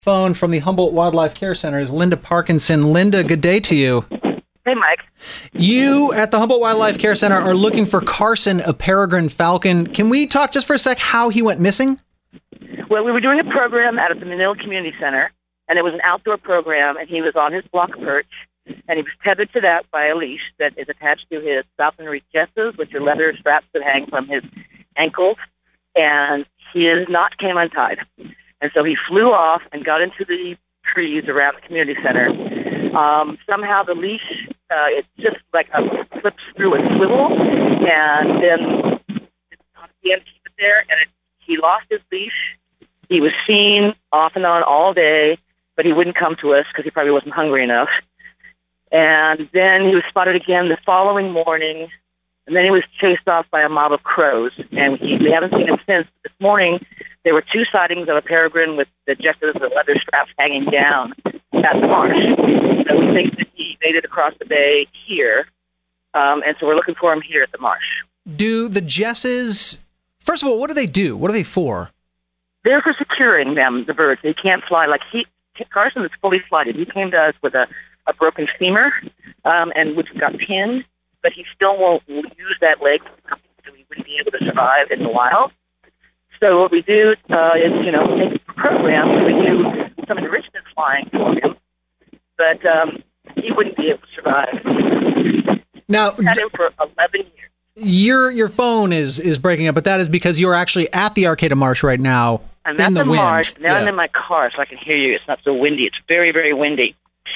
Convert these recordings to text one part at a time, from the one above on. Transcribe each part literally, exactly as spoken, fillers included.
Phone from the Humboldt Wildlife Care Center is Linda Parkinson. Linda, good day to you. Hey, Mike. You at the Humboldt Wildlife Care Center are looking for Carson, a peregrine falcon. Can we talk just for a sec how he went missing? Well, we were doing a program out at the Manila Community Center, and it was an outdoor program, and he was on his block perch, and he was tethered to that by a leash that is attached to his Southern Reef jesses, which are leather straps that hang from his ankles, and his knot came untied. And so he flew off and got into the trees around the community center. Um, somehow the leash, uh, it just like a flips through a swivel, and then he had to keep it there, and it, he lost his leash. He was seen off and on all day, but he wouldn't come to us because he probably wasn't hungry enough. And then he was spotted again the following morning, and then he was chased off by a mob of crows, and he, we haven't seen him since. This morning, there were two sightings of a peregrine with the jesses and leather straps hanging down at the marsh. So we think that he made it across the bay here, um, and so we're looking for him here at the marsh. Do the jesses, first of all, what do they do? What are they for? They're for securing them, the birds. They can't fly. Like he, Carson is fully flighted. He came to us with a, a broken femur, um, and which got pinned, but he still won't use that leg, so he wouldn't be able to survive in the wild. So what we do uh, is, you know, take a program. We do some enrichment flying for him, but um, he wouldn't be able to survive. Now, we had him for eleven years. Your your phone is, is breaking up, but that is because you're actually at the Arcata Marsh right now. I'm in at the, the wind. marsh. Now yeah. I'm in my car, so I can hear you. It's not so windy. It's very, very windy.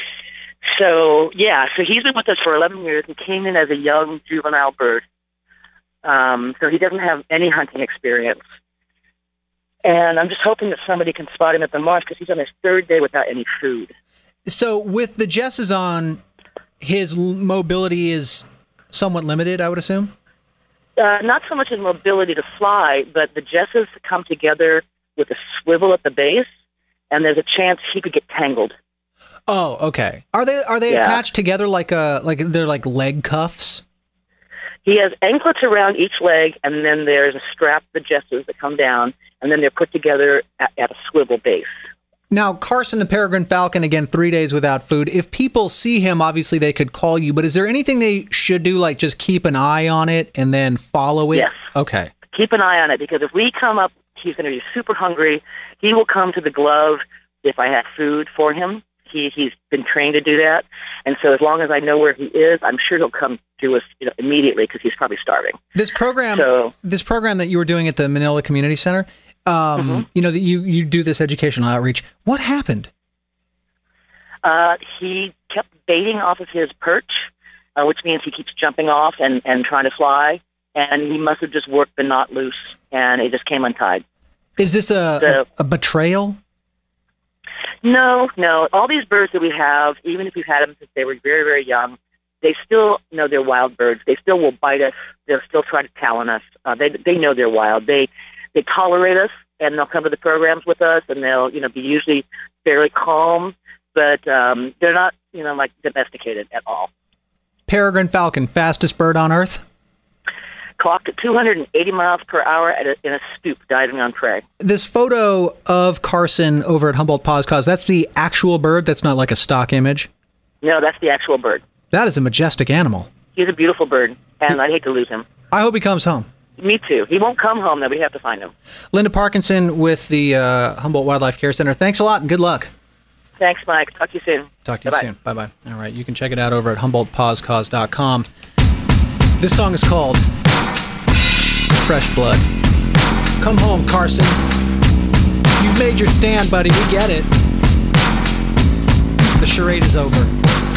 So, yeah, so he's been with us for eleven years. He came in as a young juvenile bird. Um, so he doesn't have any hunting experience. And I'm just hoping that somebody can spot him at the marsh because he's on his third day without any food. So with the jesses on, his mobility is somewhat limited, I would assume? Uh, not so much his mobility to fly, but the jesses come together with a swivel at the base, and there's a chance he could get tangled. Oh, okay. Are they are they yeah. attached together like a like they're like leg cuffs? He has anklets around each leg, and then there's a strap, the jesses that come down, and then they're put together at, at a swivel base. Now, Carson the peregrine falcon, again, three days without food. If people see him, obviously they could call you, but is there anything they should do, like just keep an eye on it and then follow it? Yes. Okay. Keep an eye on it, because if we come up, he's going to be super hungry. He will come to the glove if I have food for him. He, he's been trained to do that. And so as long as I know where he is, I'm sure he'll come to us, you know, immediately, because he's probably starving. This program, so, this program that you were doing at the Manila Community Center, um, mm-hmm. you know, that you, you do this educational outreach. What happened? Uh, he kept baiting off of his perch, uh, which means he keeps jumping off and, and trying to fly. And he must have just worked the knot loose, and it just came untied. Is this a, so, a, a betrayal? No, no. All these birds that we have, even if we've had them since they were very, very young, they still know they're wild birds. They still will bite us. They'll still try to talon us. Uh, they they know they're wild. They they tolerate us, and they'll come to the programs with us, and they'll you know be usually fairly calm, but um, they're not you know like domesticated at all. Peregrine falcon, fastest bird on Earth? Clocked at two hundred eighty miles per hour at a, in a stoop, diving on prey. This photo of Carson over at Humboldt Paws Cause, that's the actual bird? That's not like a stock image? No, that's the actual bird. That is a majestic animal. He's a beautiful bird, and I'd hate to lose him. I hope he comes home. Me too. He won't come home, though. We have to find him. Linda Parkinson with the uh, Humboldt Wildlife Care Center. Thanks a lot, and good luck. Thanks, Mike. Talk to you soon. Talk to you Bye-bye. soon. Bye-bye. All right, you can check it out over at Humboldt Paws Cause dot com. This song is called Fresh Blood. Come home, Carson. You've made your stand, buddy. We get it. The charade is over.